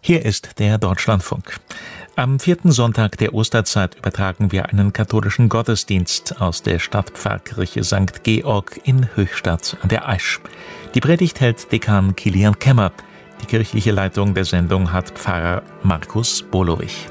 Hier ist der Deutschlandfunk. Am 4. Sonntag der Osterzeit übertragen wir einen katholischen Gottesdienst aus der Stadtpfarrkirche St. Georg in Höchstadt an der Aisch. Die Predigt hält Dekan Kilian Kemmer. Die kirchliche Leitung der Sendung hat Pfarrer Markus Bolohwich.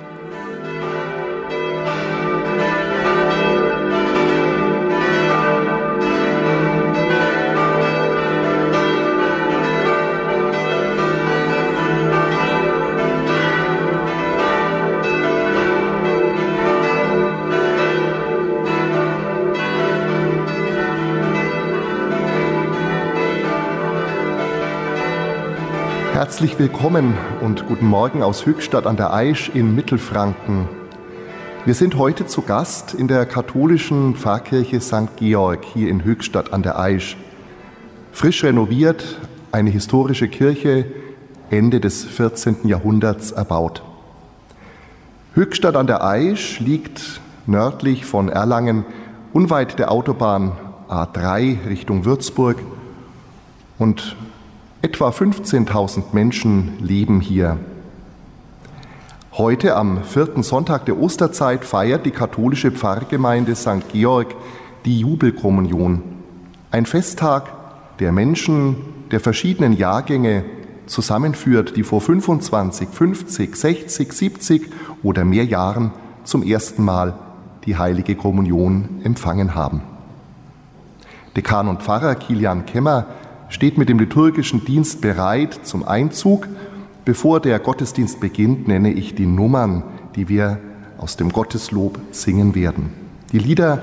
Herzlich willkommen und guten Morgen aus Höchstadt an der Aisch in Mittelfranken. Wir sind heute zu Gast in der katholischen Pfarrkirche St. Georg hier in Höchstadt an der Aisch. Frisch renoviert, eine historische Kirche, Ende des 14. Jahrhunderts erbaut. Höchstadt an der Aisch liegt nördlich von Erlangen, unweit der Autobahn A3 Richtung Würzburg, und etwa 15.000 Menschen leben hier. Heute, am 4. Sonntag der Osterzeit, feiert die katholische Pfarrgemeinde St. Georg die Jubelkommunion. Ein Festtag, der Menschen der verschiedenen Jahrgänge zusammenführt, die vor 25, 50, 60, 70 oder mehr Jahren zum ersten Mal die heilige Kommunion empfangen haben. Dekan und Pfarrer Kilian Kemmer steht mit dem liturgischen Dienst bereit zum Einzug. Bevor der Gottesdienst beginnt, nenne ich die Nummern, die wir aus dem Gotteslob singen werden. Die Lieder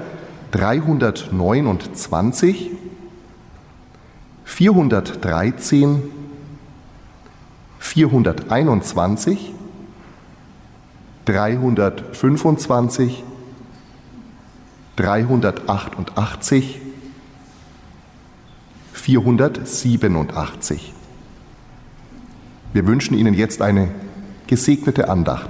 329, 413, 421, 325, 388, 487. Wir wünschen Ihnen jetzt eine gesegnete Andacht.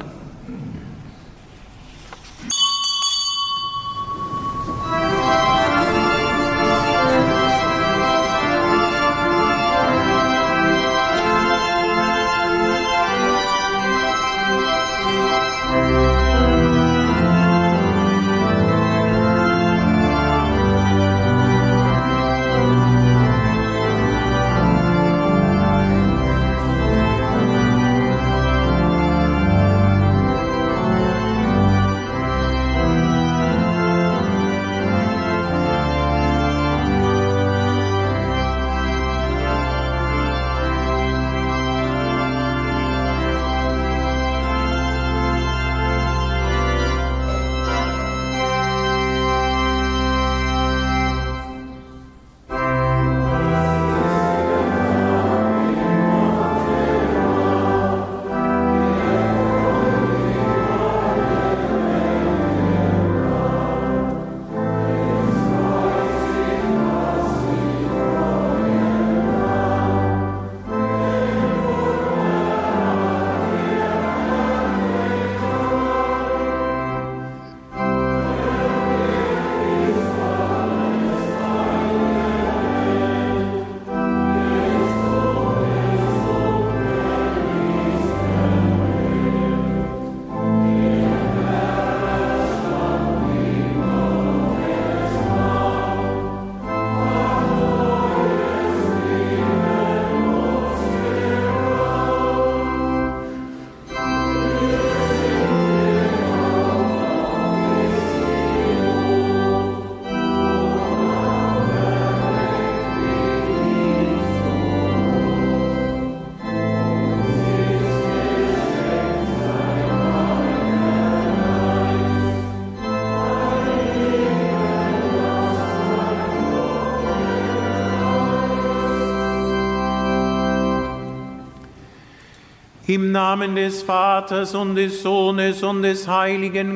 Im Namen des Vaters und des Sohnes und des Heiligen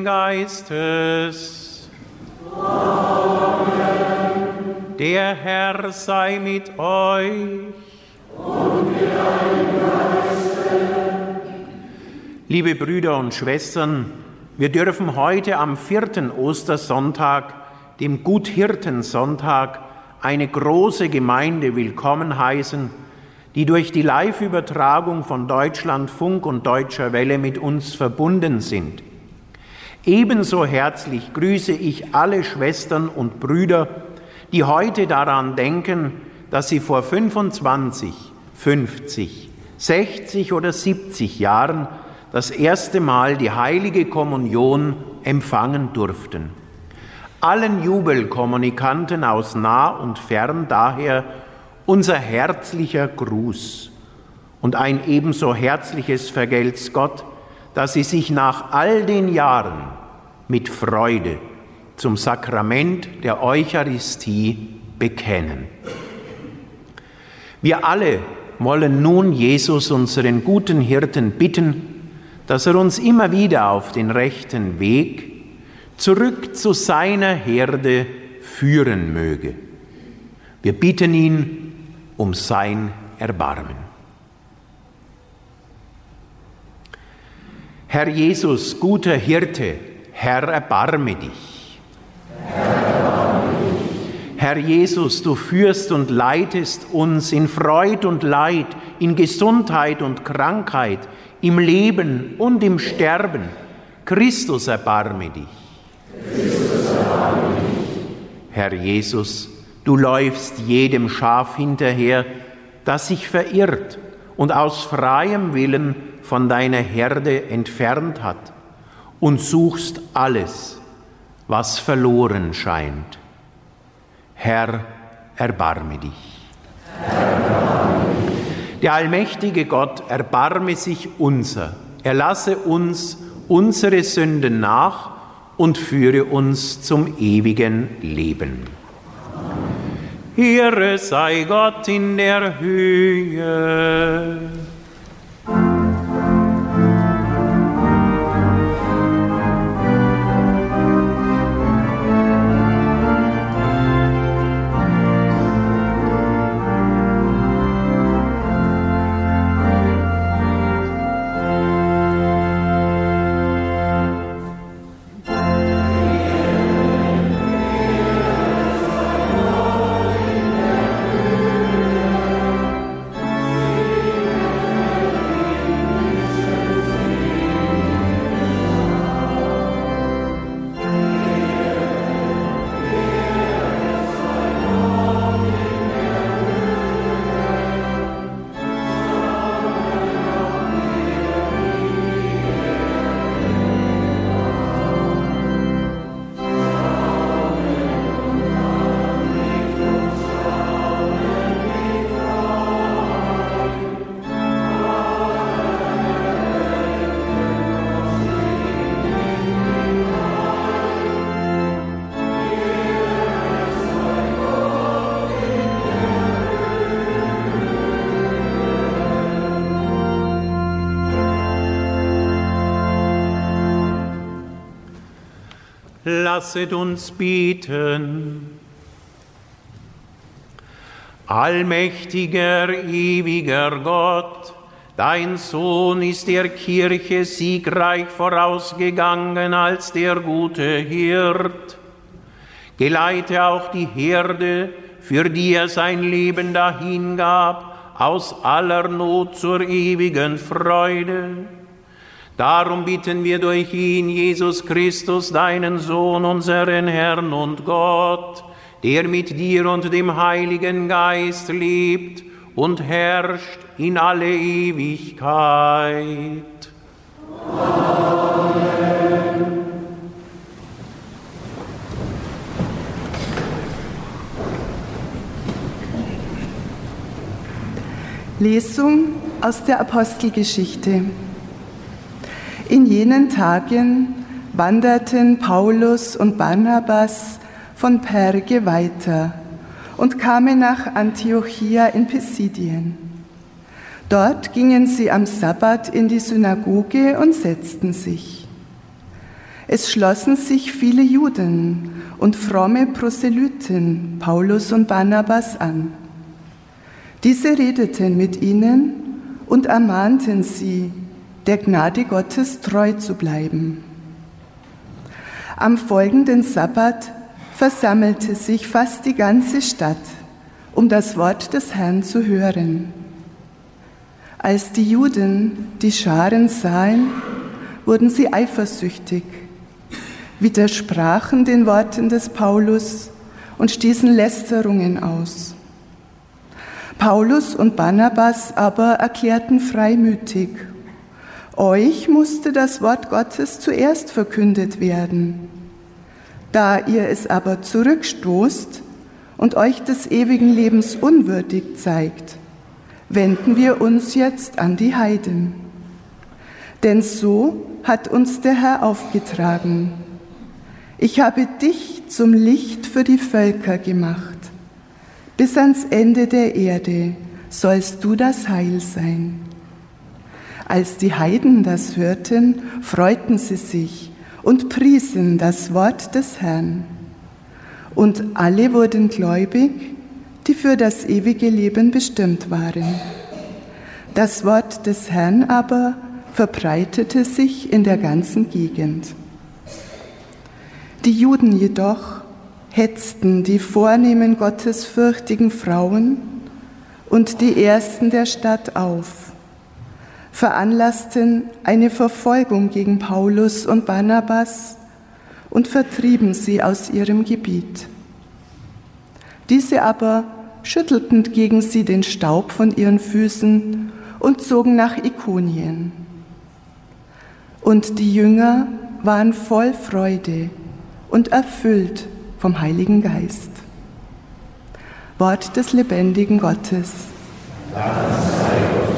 Geistes. Amen. Der Herr sei mit euch. Und mit deinem Geiste. Liebe Brüder und Schwestern, wir dürfen heute am 4. Ostersonntag, dem Guthirtensonntag, eine große Gemeinde willkommen heißen, die durch die Live-Übertragung von Deutschlandfunk und Deutscher Welle mit uns verbunden sind. Ebenso herzlich grüße ich alle Schwestern und Brüder, die heute daran denken, dass sie vor 25, 50, 60 oder 70 Jahren das erste Mal die heilige Kommunion empfangen durften. Allen Jubelkommunikanten aus nah und fern daher unser herzlicher Gruß und ein ebenso herzliches Vergelt's Gott, dass Sie sich nach all den Jahren mit Freude zum Sakrament der Eucharistie bekennen. Wir alle wollen nun Jesus, unseren guten Hirten, bitten, dass er uns immer wieder auf den rechten Weg zurück zu seiner Herde führen möge. Wir bitten ihn um sein Erbarmen. Herr Jesus, guter Hirte, Herr, erbarme dich. Herr Jesus, du führst und leitest uns in Freud und Leid, in Gesundheit und Krankheit, im Leben und im Sterben. Christus, erbarme dich. Herr Jesus, du läufst jedem Schaf hinterher, das sich verirrt und aus freiem Willen von deiner Herde entfernt hat, und suchst alles, was verloren scheint. Herr, erbarme dich. Der allmächtige Gott erbarme sich unser, erlasse uns unsere Sünden nach und führe uns zum ewigen Leben. Ehre sei Gott in der Höhe. Lasset uns beten. Allmächtiger, ewiger Gott, dein Sohn ist der Kirche siegreich vorausgegangen als der gute Hirt. Geleite auch die Herde, für die er sein Leben dahingab, aus aller Not zur ewigen Freude. Darum bitten wir durch ihn, Jesus Christus, deinen Sohn, unseren Herrn und Gott, der mit dir und dem Heiligen Geist lebt und herrscht in alle Ewigkeit. Amen. Lesung aus der Apostelgeschichte. In jenen Tagen wanderten Paulus und Barnabas von Perge weiter und kamen nach Antiochia in Pisidien. Dort gingen sie am Sabbat in die Synagoge und setzten sich. Es schlossen sich viele Juden und fromme Proselyten Paulus und Barnabas an. Diese redeten mit ihnen und ermahnten sie, der Gnade Gottes treu zu bleiben. Am folgenden Sabbat versammelte sich fast die ganze Stadt, um das Wort des Herrn zu hören. Als die Juden die Scharen sahen, wurden sie eifersüchtig, widersprachen den Worten des Paulus und stießen Lästerungen aus. Paulus und Barnabas aber erklärten freimütig: Euch musste das Wort Gottes zuerst verkündet werden. Da ihr es aber zurückstoßt und euch des ewigen Lebens unwürdig zeigt, wenden wir uns jetzt an die Heiden. Denn so hat uns der Herr aufgetragen: Ich habe dich zum Licht für die Völker gemacht. Bis ans Ende der Erde sollst du das Heil sein. Als die Heiden das hörten, freuten sie sich und priesen das Wort des Herrn. Und alle wurden gläubig, die für das ewige Leben bestimmt waren. Das Wort des Herrn aber verbreitete sich in der ganzen Gegend. Die Juden jedoch hetzten die vornehmen gottesfürchtigen Frauen und die Ersten der Stadt auf, veranlassten eine Verfolgung gegen Paulus und Barnabas und vertrieben sie aus ihrem Gebiet. Diese aber schüttelten gegen sie den Staub von ihren Füßen und zogen nach Ikonien. Und die Jünger waren voll Freude und erfüllt vom Heiligen Geist. Wort des lebendigen Gottes. Dank sei Gott.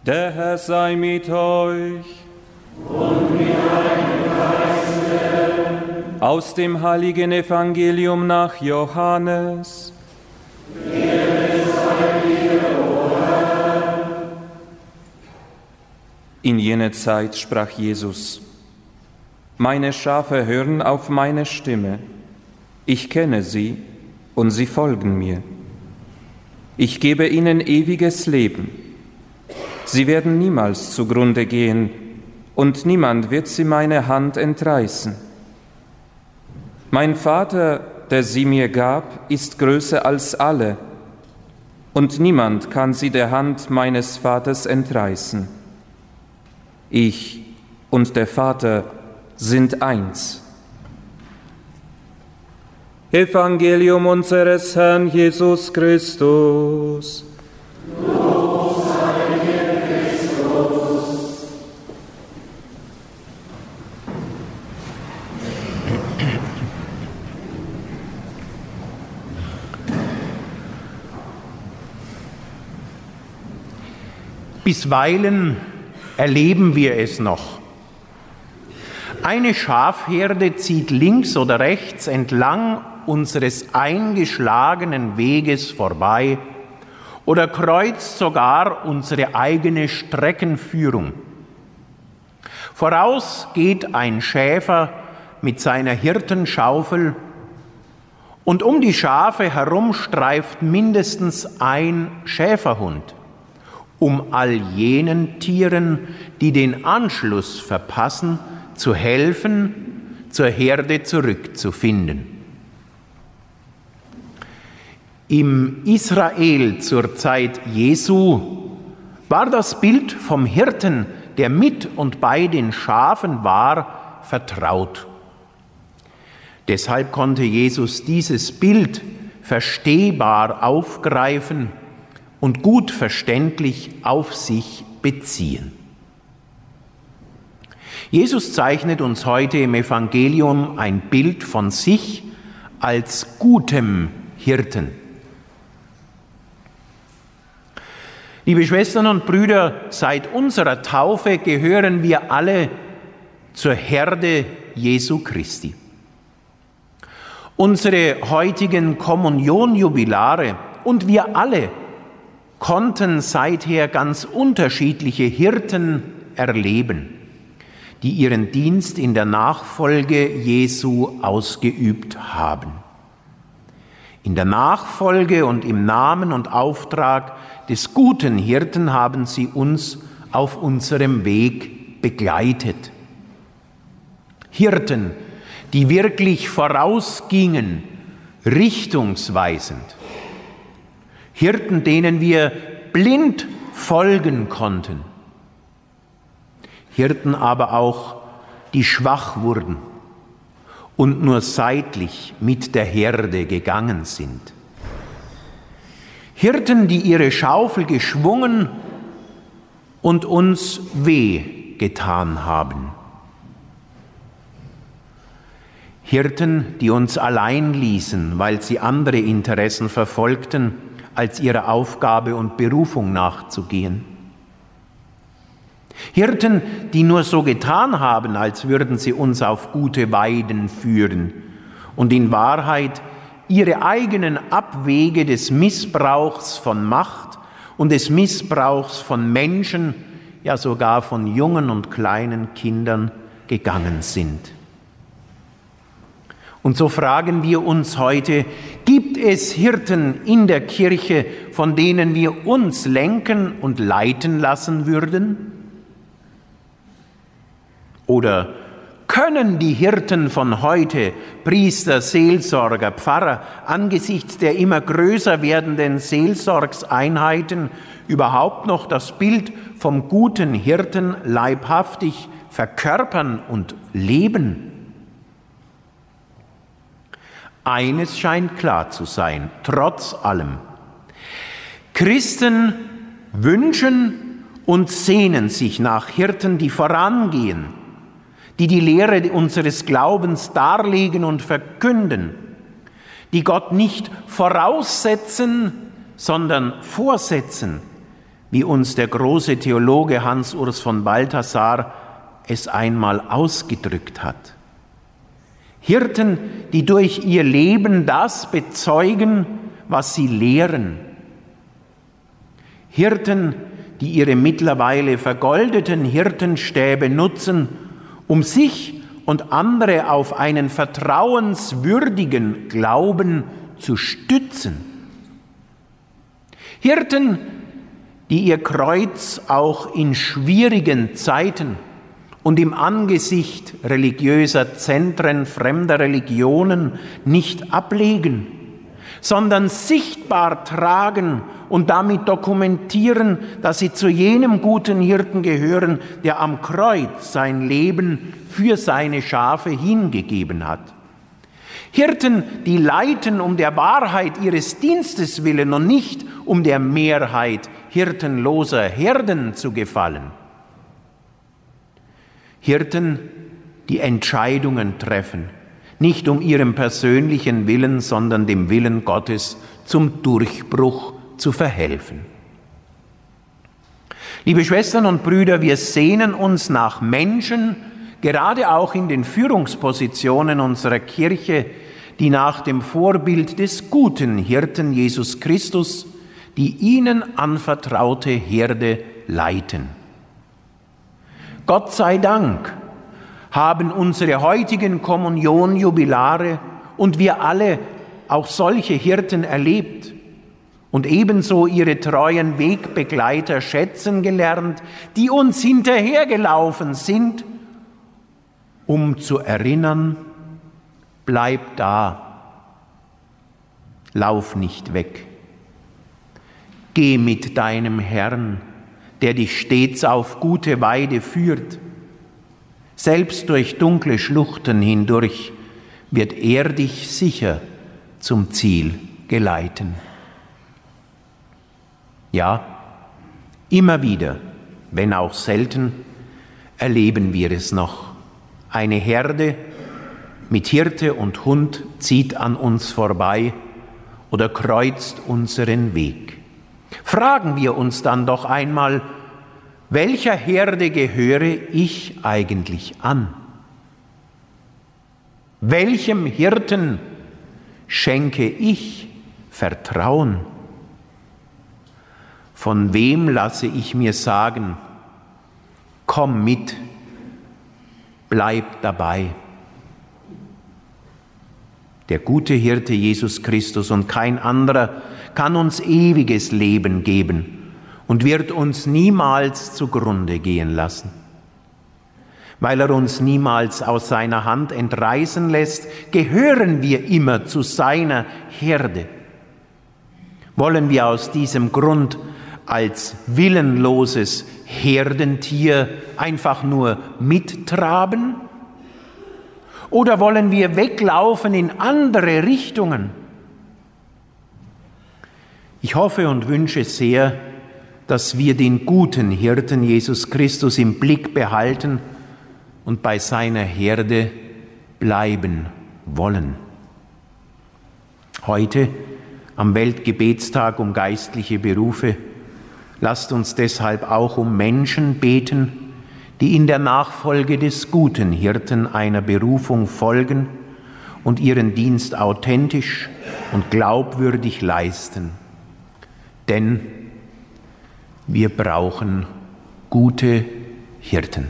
Der Herr sei mit euch. Und mit deinem Geiste. Aus dem heiligen Evangelium nach Johannes. In jener Zeit sprach Jesus: Meine Schafe hören auf meine Stimme. Ich kenne sie, und sie folgen mir. Ich gebe ihnen ewiges Leben. Sie werden niemals zugrunde gehen, und niemand wird sie meine Hand entreißen. Mein Vater, der sie mir gab, ist größer als alle, und niemand kann sie der Hand meines Vaters entreißen. Ich und der Vater sind eins. Evangelium unseres Herrn Jesus Christus. Lob sei dir, Christus. Bisweilen erleben wir es noch. Eine Schafherde zieht links oder rechts entlang unseres eingeschlagenen Weges vorbei oder kreuzt sogar unsere eigene Streckenführung. Voraus geht ein Schäfer mit seiner Hirtenschaufel und um die Schafe herum streift mindestens ein Schäferhund, um all jenen Tieren, die den Anschluss verpassen, zu helfen, zur Herde zurückzufinden. Im Israel zur Zeit Jesu war das Bild vom Hirten, der mit und bei den Schafen war, vertraut. Deshalb konnte Jesus dieses Bild verstehbar aufgreifen und gut verständlich auf sich beziehen. Jesus zeichnet uns heute im Evangelium ein Bild von sich als gutem Hirten. Liebe Schwestern und Brüder, seit unserer Taufe gehören wir alle zur Herde Jesu Christi. Unsere heutigen Kommunionjubilare und wir alle konnten seither ganz unterschiedliche Hirten erleben, die ihren Dienst in der Nachfolge Jesu ausgeübt haben. In der Nachfolge und im Namen und Auftrag des guten Hirten haben sie uns auf unserem Weg begleitet. Hirten, die wirklich vorausgingen, richtungsweisend. Hirten, denen wir blind folgen konnten. Hirten aber auch, die schwach wurden und nur seitlich mit der Herde gegangen sind. Hirten, die ihre Schaufel geschwungen und uns weh getan haben. Hirten, die uns allein ließen, weil sie andere Interessen verfolgten, als ihrer Aufgabe und Berufung nachzugehen. Hirten, die nur so getan haben, als würden sie uns auf gute Weiden führen und in Wahrheit ihre eigenen Abwege des Missbrauchs von Macht und des Missbrauchs von Menschen, ja sogar von jungen und kleinen Kindern gegangen sind. Und so fragen wir uns heute, gibt es Hirten in der Kirche, von denen wir uns lenken und leiten lassen würden? Oder können die Hirten von heute, Priester, Seelsorger, Pfarrer, angesichts der immer größer werdenden Seelsorgseinheiten überhaupt noch das Bild vom guten Hirten leibhaftig verkörpern und leben? Eines scheint klar zu sein, trotz allem. Christen wünschen und sehnen sich nach Hirten, die vorangehen, die die Lehre unseres Glaubens darlegen und verkünden, die Gott nicht voraussetzen, sondern vorsetzen, wie uns der große Theologe Hans Urs von Balthasar es einmal ausgedrückt hat. Hirten, die durch ihr Leben das bezeugen, was sie lehren. Hirten, die ihre mittlerweile vergoldeten Hirtenstäbe nutzen, um sich und andere auf einen vertrauenswürdigen Glauben zu stützen. Hirten, die ihr Kreuz auch in schwierigen Zeiten und im Angesicht religiöser Zentren fremder Religionen nicht ablegen, sondern sichtbar tragen und damit dokumentieren, dass sie zu jenem guten Hirten gehören, der am Kreuz sein Leben für seine Schafe hingegeben hat. Hirten, die leiten um der Wahrheit ihres Dienstes willen und nicht um der Mehrheit hirtenloser Herden zu gefallen. Hirten, die Entscheidungen treffen, nicht um ihrem persönlichen Willen, sondern dem Willen Gottes zum Durchbruch zu verhelfen. Liebe Schwestern und Brüder, wir sehnen uns nach Menschen, gerade auch in den Führungspositionen unserer Kirche, die nach dem Vorbild des guten Hirten Jesus Christus die ihnen anvertraute Herde leiten. Gott sei Dank haben unsere heutigen Kommunionjubilare und wir alle auch solche Hirten erlebt und ebenso ihre treuen Wegbegleiter schätzen gelernt, die uns hinterhergelaufen sind, um zu erinnern, bleib da, lauf nicht weg, geh mit deinem Herrn, der dich stets auf gute Weide führt. Selbst durch dunkle Schluchten hindurch wird er dich sicher zum Ziel geleiten. Ja, immer wieder, wenn auch selten, erleben wir es noch. Eine Herde mit Hirte und Hund zieht an uns vorbei oder kreuzt unseren Weg. Fragen wir uns dann doch einmal, welcher Herde gehöre ich eigentlich an? Welchem Hirten schenke ich Vertrauen? Von wem lasse ich mir sagen, komm mit, bleib dabei? Der gute Hirte Jesus Christus und kein anderer kann uns ewiges Leben geben und wird uns niemals zugrunde gehen lassen. Weil er uns niemals aus seiner Hand entreißen lässt, gehören wir immer zu seiner Herde. Wollen wir aus diesem Grund als willenloses Herdentier einfach nur mittraben? Oder wollen wir weglaufen in andere Richtungen? Ich hoffe und wünsche sehr, dass wir den guten Hirten Jesus Christus im Blick behalten und bei seiner Herde bleiben wollen. Heute, am Weltgebetstag um geistliche Berufe, lasst uns deshalb auch um Menschen beten, die in der Nachfolge des guten Hirten einer Berufung folgen und ihren Dienst authentisch und glaubwürdig leisten. Denn wir brauchen gute Hirten.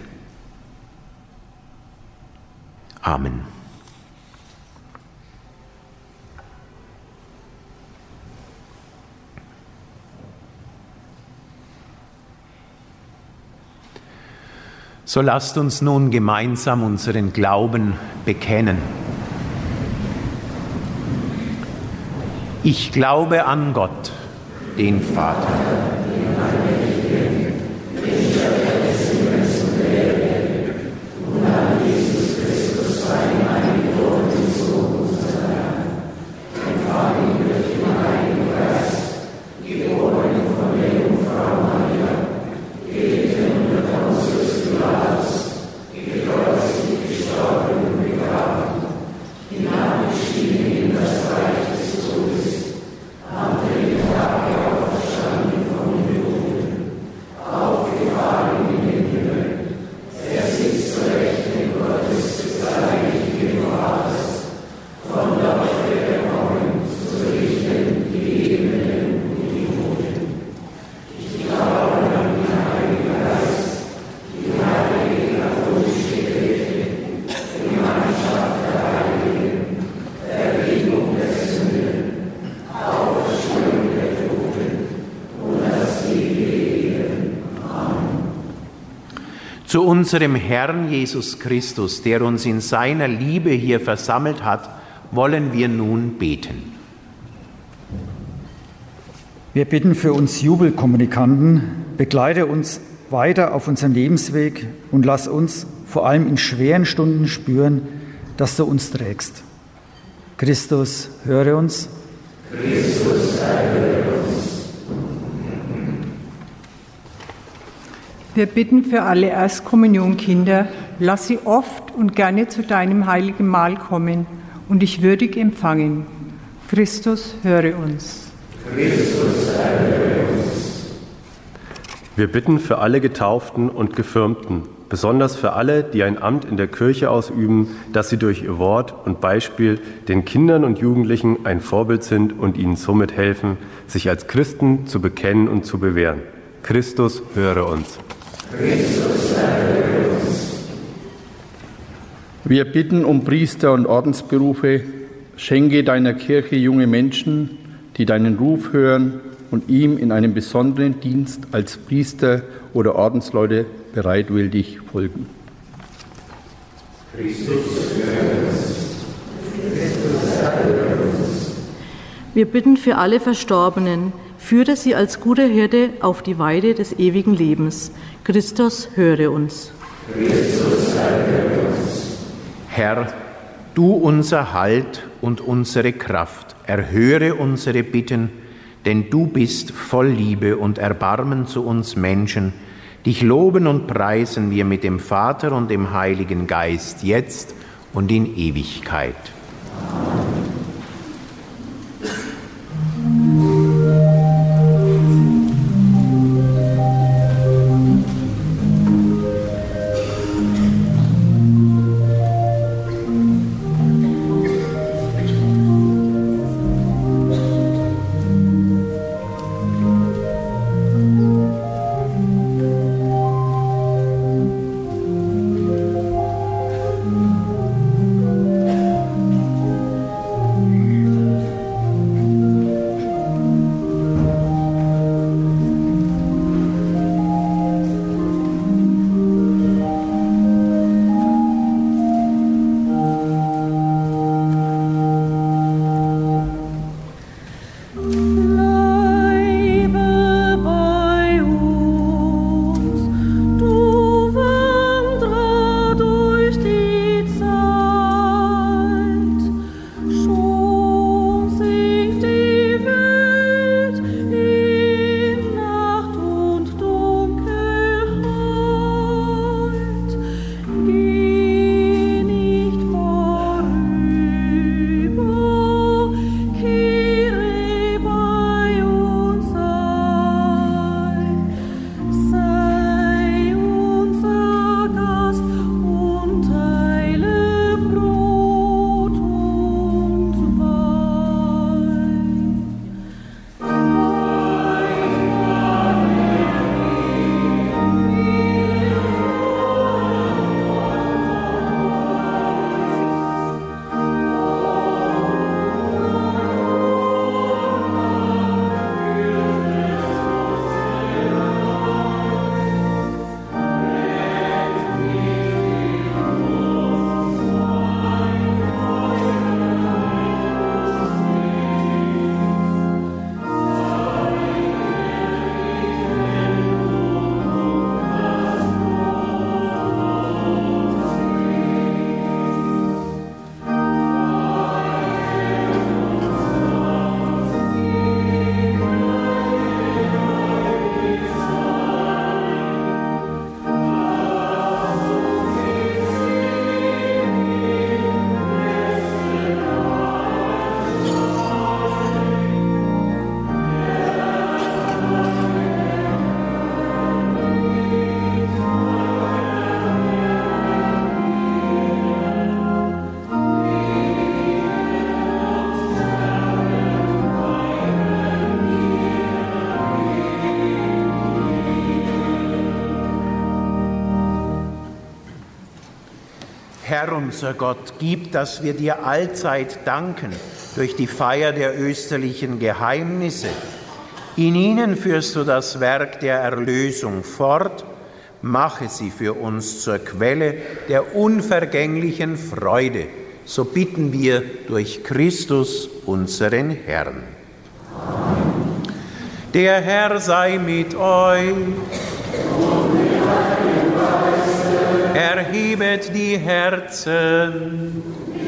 Amen. So lasst uns nun gemeinsam unseren Glauben bekennen. Ich glaube an Gott, den Vater, Am dritten Tag auferstanden vom Zu unserem Herrn Jesus Christus, der uns in seiner Liebe hier versammelt hat, wollen wir nun beten. Wir bitten für uns Jubelkommunikanten, begleite uns weiter auf unserem Lebensweg und lass uns vor allem in schweren Stunden spüren, dass du uns trägst. Christus, höre uns. Christus, erhöre uns. Wir bitten für alle Erstkommunionkinder, lass sie oft und gerne zu deinem heiligen Mahl kommen und dich würdig empfangen. Christus, höre uns. Christus, erhöre uns. Wir bitten für alle Getauften und Gefirmten, besonders für alle, die ein Amt in der Kirche ausüben, dass sie durch ihr Wort und Beispiel den Kindern und Jugendlichen ein Vorbild sind und ihnen somit helfen, sich als Christen zu bekennen und zu bewähren. Christus, höre uns. Christus, erhöre uns. Wir bitten um Priester- und Ordensberufe. Schenke deiner Kirche junge Menschen, die deinen Ruf hören und ihm in einem besonderen Dienst als Priester oder Ordensleute bereitwillig folgen. Christus, höre uns. Christus, erhöre uns. Wir bitten für alle Verstorbenen, führe sie als guter Hirte auf die Weide des ewigen Lebens. Christus, höre uns. Christus, erhöre uns. Herr, du unser Halt und unsere Kraft, erhöre unsere Bitten, denn du bist voll Liebe und Erbarmen zu uns Menschen. Dich loben und preisen wir mit dem Vater und dem Heiligen Geist, jetzt und in Ewigkeit. Herr unser Gott, gib, dass wir dir allzeit danken durch die Feier der österlichen Geheimnisse. In ihnen führst du das Werk der Erlösung fort, mache sie für uns zur Quelle der unvergänglichen Freude. So bitten wir durch Christus, unseren Herrn. Der Herr sei mit euch. Erhebet die Herzen.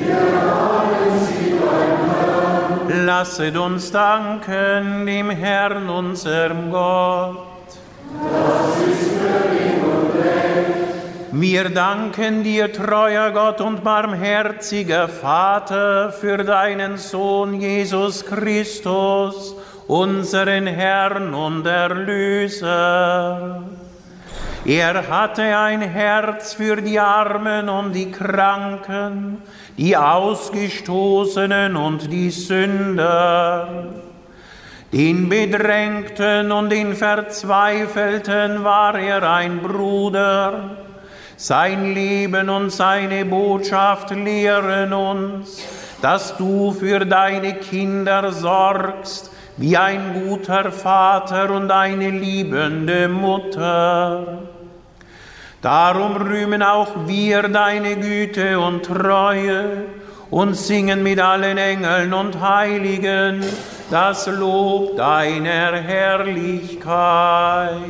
Lasset uns danken dem Herrn, unserem Gott. Das ist würdig und recht. Wir danken dir, treuer Gott und barmherziger Vater, für deinen Sohn Jesus Christus, unseren Herrn und Erlöser. Er hatte ein Herz für die Armen und die Kranken, die Ausgestoßenen und die Sünder. Den Bedrängten und den Verzweifelten war er ein Bruder. Sein Leben und seine Botschaft lehren uns, dass du für deine Kinder sorgst, wie ein guter Vater und eine liebende Mutter. Darum rühmen auch wir deine Güte und Treue und singen mit allen Engeln und Heiligen das Lob deiner Herrlichkeit.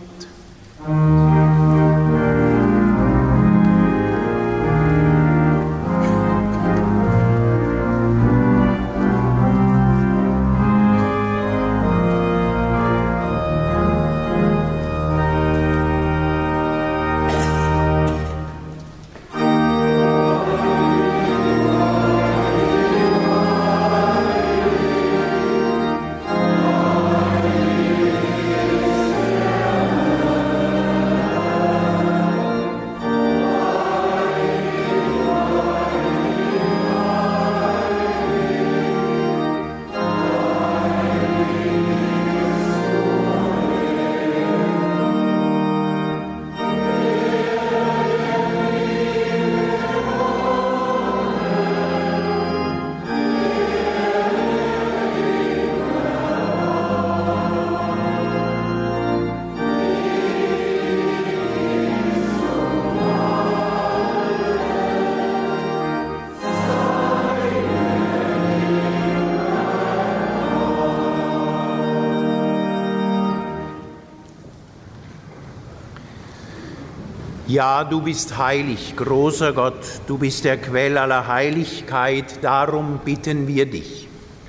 Ja, du bist heilig, großer Gott, du bist der Quell aller Heiligkeit, darum bitten wir dich.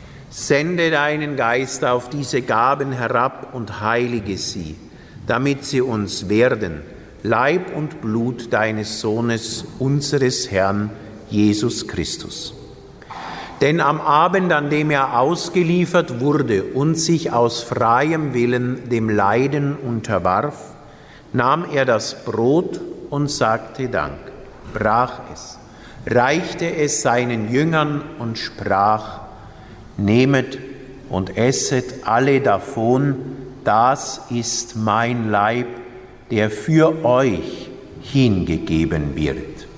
Sende deinen Geist auf diese Gaben herab und heilige sie, damit sie uns werden, Leib und Blut deines Sohnes, unseres Herrn, Jesus Christus. Denn am Abend, an dem er ausgeliefert wurde und sich aus freiem Willen dem Leiden unterwarf, nahm er das Brot und sagte Dank, brach es, reichte es seinen Jüngern und sprach: Nehmet und esset alle davon, das ist mein Leib, der für euch hingegeben wird.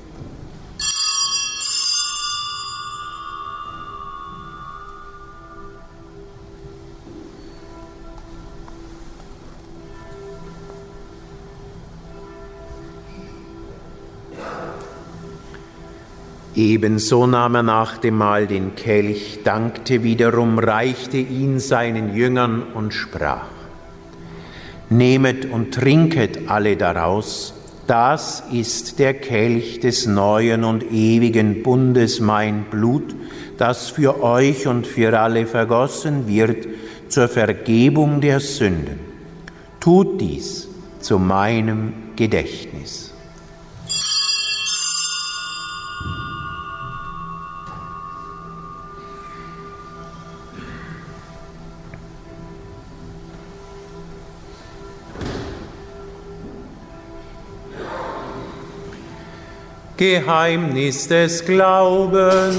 Ebenso nahm er nach dem Mahl den Kelch, dankte wiederum, reichte ihn seinen Jüngern und sprach: Nehmet und trinket alle daraus, das ist der Kelch des neuen und ewigen Bundes, mein Blut, das für euch und für alle vergossen wird zur Vergebung der Sünden. Tut dies zu meinem Gedächtnis. Geheimnis des Glaubens.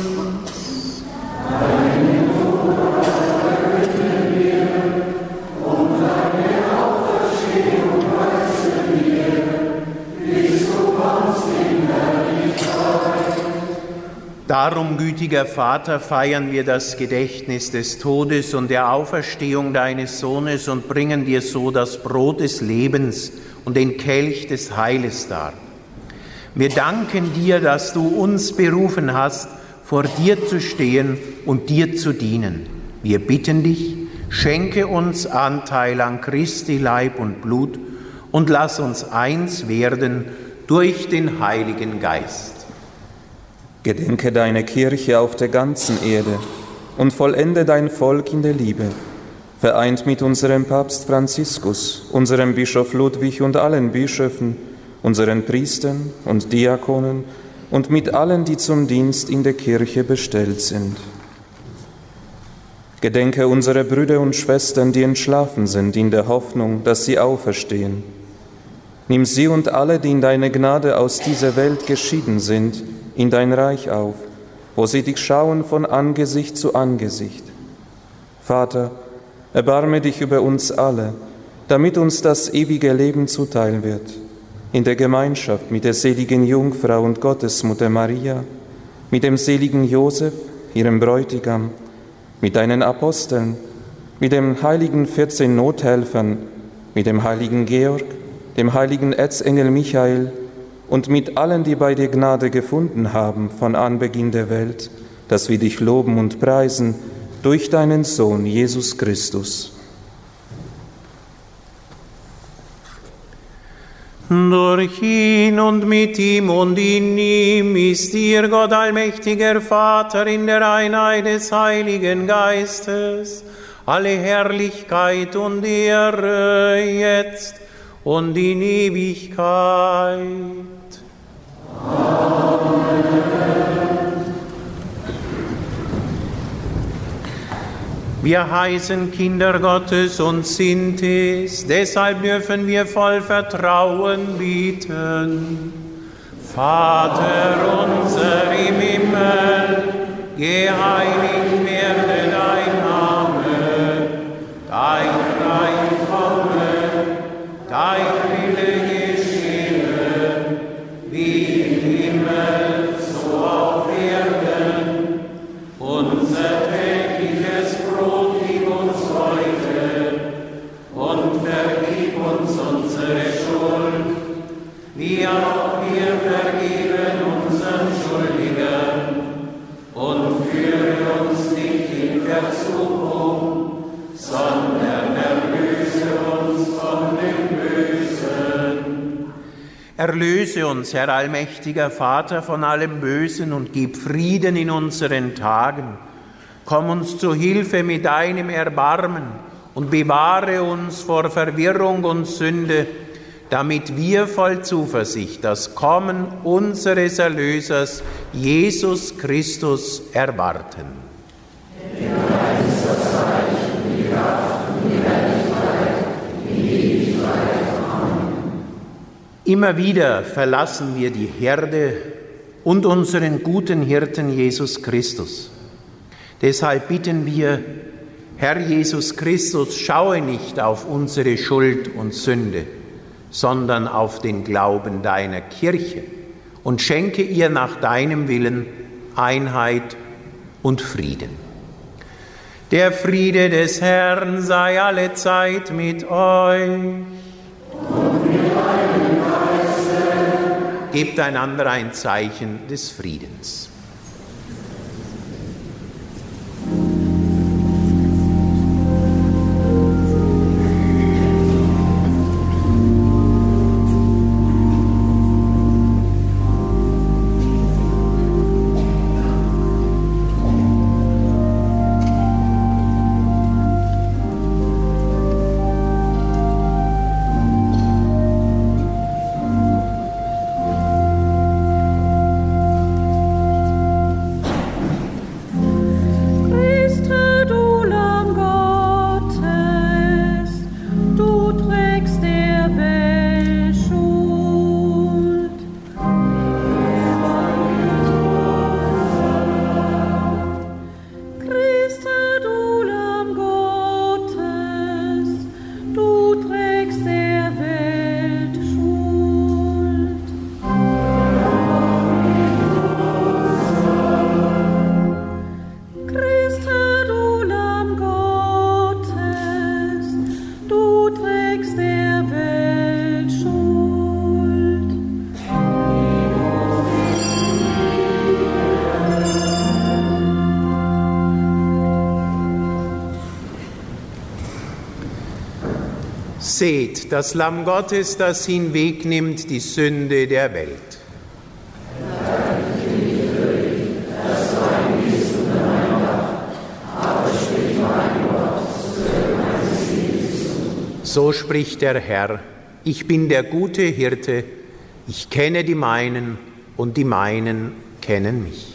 Darum, gütiger Vater, feiern wir das Gedächtnis des Todes und der Auferstehung deines Sohnes und bringen dir so das Brot des Lebens und den Kelch des Heiles dar. Wir danken dir, dass du uns berufen hast, vor dir zu stehen und dir zu dienen. Wir bitten dich, schenke uns Anteil an Christi Leib und Blut und lass uns eins werden durch den Heiligen Geist. Gedenke deine Kirche auf der ganzen Erde und vollende dein Volk in der Liebe, vereint mit unserem Papst Franziskus, unserem Bischof Ludwig und allen Bischöfen, unseren Priestern und Diakonen und mit allen, die zum Dienst in der Kirche bestellt sind. Gedenke unserer Brüder und Schwestern, die entschlafen sind, in der Hoffnung, dass sie auferstehen. Nimm sie und alle, die in deiner Gnade aus dieser Welt geschieden sind, in dein Reich auf, wo sie dich schauen von Angesicht zu Angesicht. Vater, erbarme dich über uns alle, damit uns das ewige Leben zuteil wird, in der Gemeinschaft mit der seligen Jungfrau und Gottesmutter Maria, mit dem seligen Josef, ihrem Bräutigam, mit deinen Aposteln, mit den heiligen 14 Nothelfern, mit dem heiligen Georg, dem heiligen Erzengel Michael und mit allen, die bei dir Gnade gefunden haben von Anbeginn der Welt, dass wir dich loben und preisen durch deinen Sohn Jesus Christus. Durch ihn und mit ihm und in ihm ist dir, Gott allmächtiger Vater, in der Einheit des Heiligen Geistes, alle Herrlichkeit und Ehre jetzt und in Ewigkeit. Amen. Wir heißen Kinder Gottes und sind es, deshalb dürfen wir voll Vertrauen beten. Vater unser im Himmel, geheiligt werde dein Name, dein Reich komme, dein Wille geschehe, wie im Himmel, so auf Erden. Unser tägliches Brot gib uns heute und vergib uns unsere Schuld, wie auch wir vergeben unseren Schuldigern. Und führe uns nicht in Versuchung, sondern erlöse uns von dem Bösen. Erlöse uns, Herr allmächtiger Vater, von allem Bösen und gib Frieden in unseren Tagen. Komm uns zu Hilfe mit deinem Erbarmen und bewahre uns vor Verwirrung und Sünde, damit wir voll Zuversicht das Kommen unseres Erlösers, Jesus Christus, erwarten. Immer wieder verlassen wir die Herde und unseren guten Hirten Jesus Christus. Deshalb bitten wir, Herr Jesus Christus, schaue nicht auf unsere Schuld und Sünde, sondern auf den Glauben deiner Kirche und schenke ihr nach deinem Willen Einheit und Frieden. Der Friede des Herrn sei allezeit mit euch. Und mit deinem Geiste. Gebt einander ein Zeichen des Friedens. Seht, das Lamm Gottes, das hinwegnimmt die Sünde der Welt. So spricht der Herr, ich bin der gute Hirte, ich kenne die meinen und die meinen kennen mich.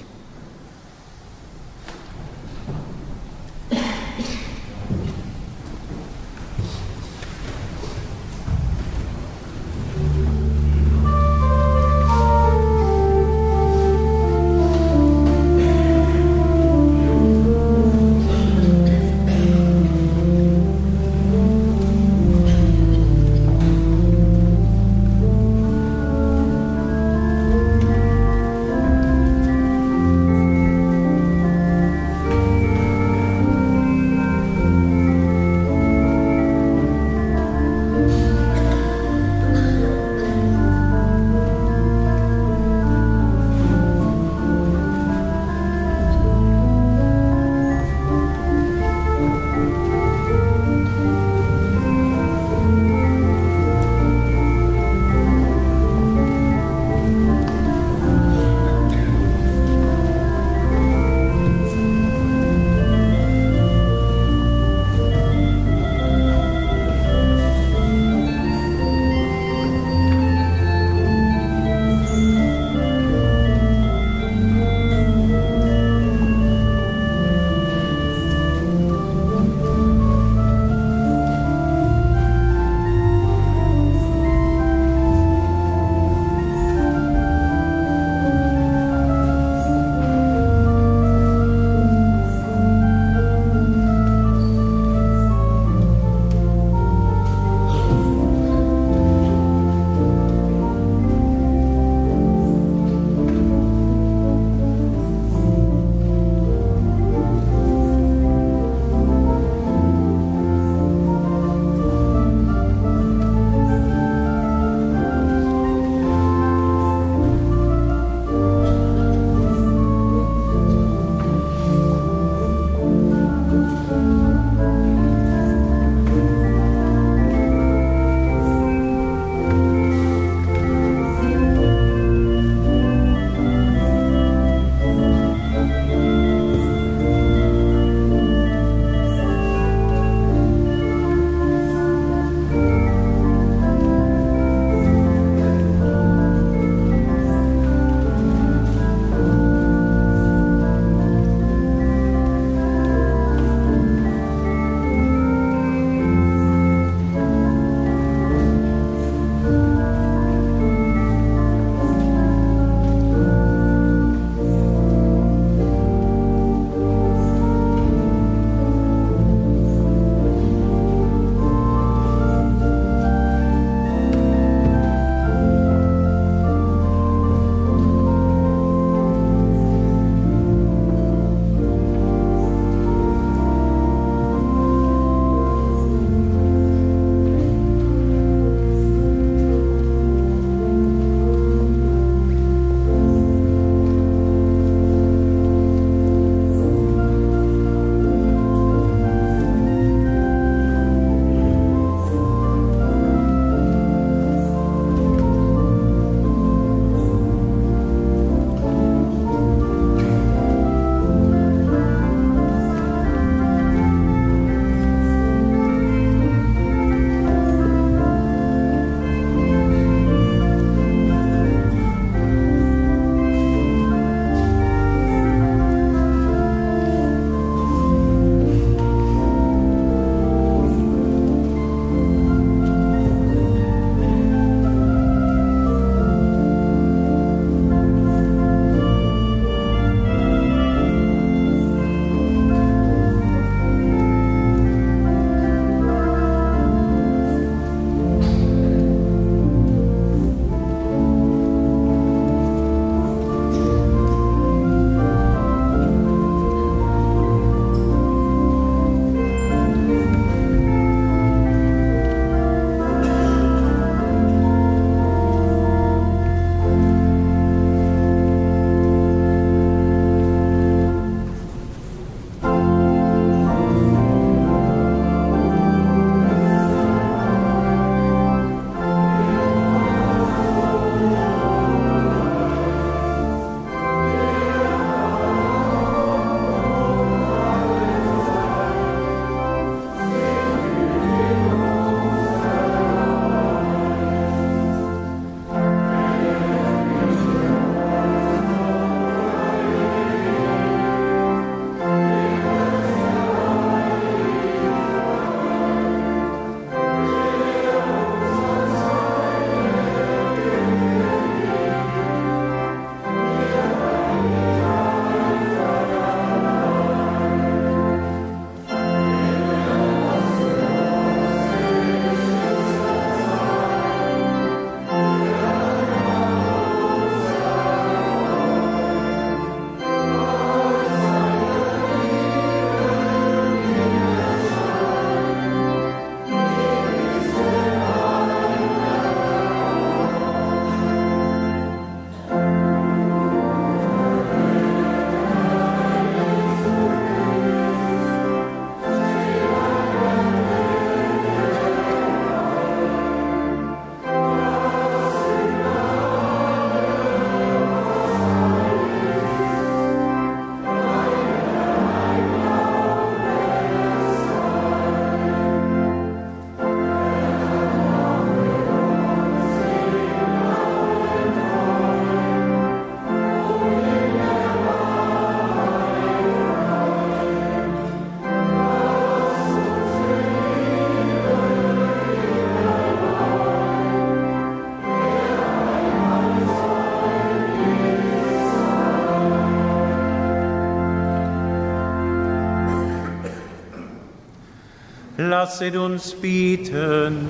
Lasset uns beten.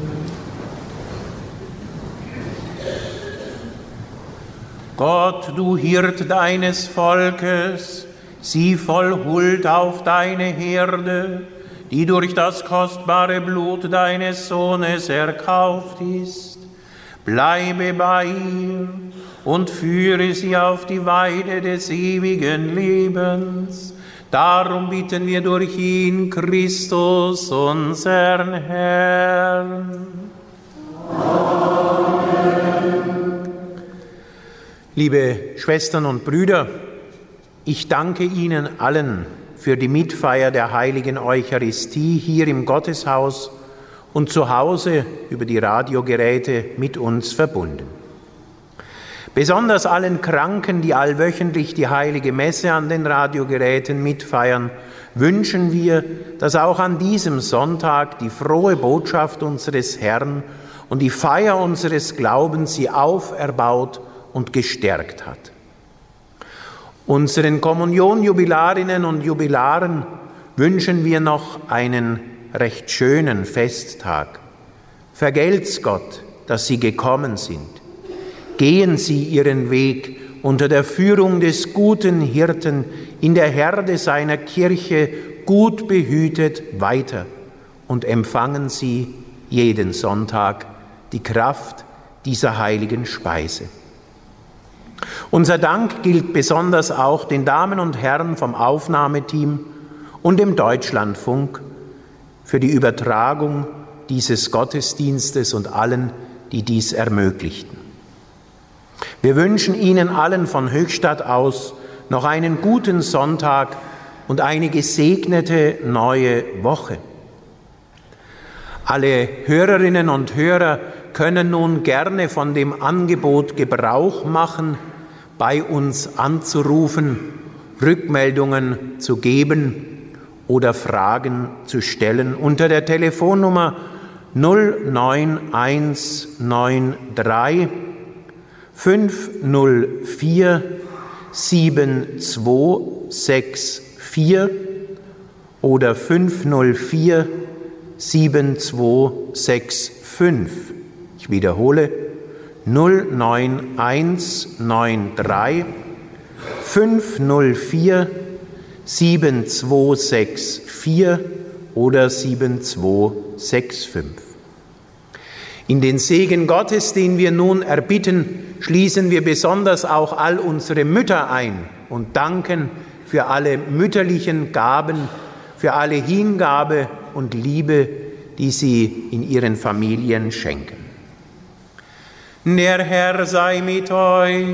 Gott, du Hirt deines Volkes, sieh voll Huld auf deine Herde, die durch das kostbare Blut deines Sohnes erkauft ist. Bleibe bei ihr und führe sie auf die Weide des ewigen Lebens. Darum bitten wir durch ihn, Christus, unseren Herrn. Amen. Liebe Schwestern und Brüder, ich danke Ihnen allen für die Mitfeier der heiligen Eucharistie hier im Gotteshaus und zu Hause über die Radiogeräte mit uns verbunden. Besonders allen Kranken, die allwöchentlich die heilige Messe an den Radiogeräten mitfeiern, wünschen wir, dass auch an diesem Sonntag die frohe Botschaft unseres Herrn und die Feier unseres Glaubens sie auferbaut und gestärkt hat. Unseren Kommunionjubilarinnen und Jubilaren wünschen wir noch einen recht schönen Festtag. Vergelt's Gott, dass Sie gekommen sind. Gehen Sie Ihren Weg unter der Führung des guten Hirten in der Herde seiner Kirche gut behütet weiter und empfangen Sie jeden Sonntag die Kraft dieser heiligen Speise. Unser Dank gilt besonders auch den Damen und Herren vom Aufnahmeteam und dem Deutschlandfunk für die Übertragung dieses Gottesdienstes und allen, die dies ermöglichten. Wir wünschen Ihnen allen von Höchstadt aus noch einen guten Sonntag und eine gesegnete neue Woche. Alle Hörerinnen und Hörer können nun gerne von dem Angebot Gebrauch machen, bei uns anzurufen, Rückmeldungen zu geben oder Fragen zu stellen unter der Telefonnummer 09193 504 7264 oder 504 7265. Ich wiederhole 09193 504 7264 oder 7265. In den Segen Gottes, den wir nun erbitten, schließen wir besonders auch all unsere Mütter ein und danken für alle mütterlichen Gaben, für alle Hingabe und Liebe, die sie in ihren Familien schenken. Der Herr sei mit euch.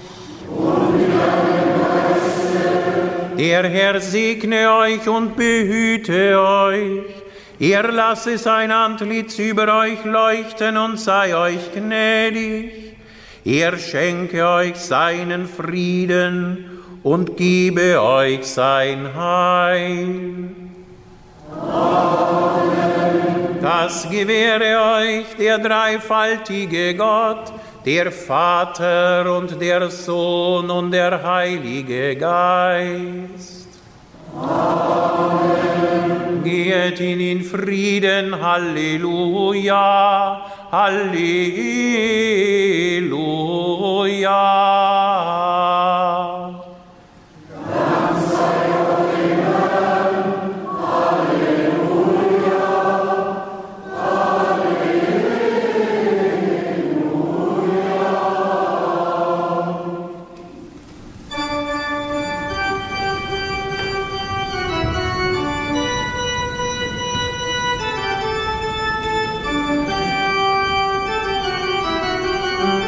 Der Herr segne euch und behüte euch. Er lasse sein Antlitz über euch leuchten und sei euch gnädig. Er schenke euch seinen Frieden und gebe euch sein Heil. Amen. Das gewähre euch der dreifaltige Gott, der Vater und der Sohn und der Heilige Geist. Amen. Geht in Frieden, Halleluja, Halleluja. Dank sei Gott dem Herrn, Halleluja, Halleluja.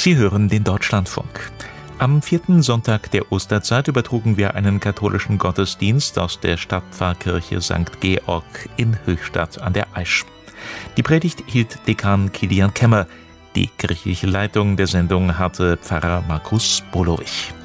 Sie hören den Deutschlandfunk. Am 4. Sonntag der Osterzeit übertrugen wir einen katholischen Gottesdienst aus der Stadtpfarrkirche St. Georg in Höchstadt an der Aisch. Die Predigt hielt Dekan Kilian Kemmer. Die kirchliche Leitung der Sendung hatte Pfarrer Markus Bolowich.